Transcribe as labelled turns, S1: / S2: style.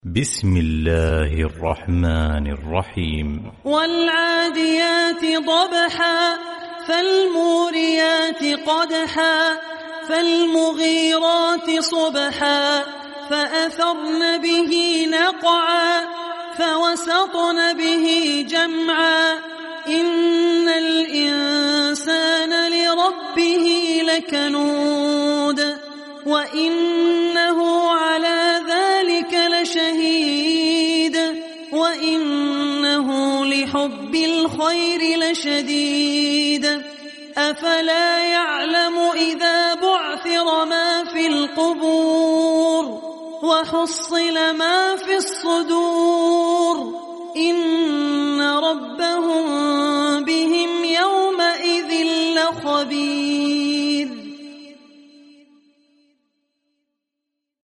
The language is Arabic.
S1: بسم الله الرحمن الرحيم.
S2: والعاديات ضبحا فالموريات قدحا فالمغيرات صبحا فأثرن به نقعا فوسطن به جمعا إن الإنسان لربه لكنود وإنه على ذلك لشهيد وإنه لحب الخير لشديد أفلا يعلم إذا بعثر ما في القبور وحصل ما في الصدور إن ربهم بهم يومئذ لخبير.